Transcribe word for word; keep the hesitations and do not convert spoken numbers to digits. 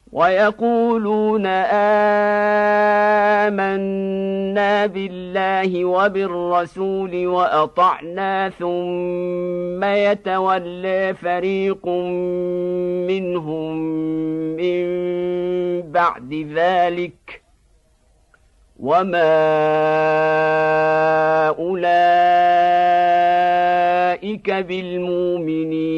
ويقولون آمنا بالله وبالرسول وأطعنا ثم يتولى فريق منهم من بعد ذلك وما أولئك بالمؤمنين.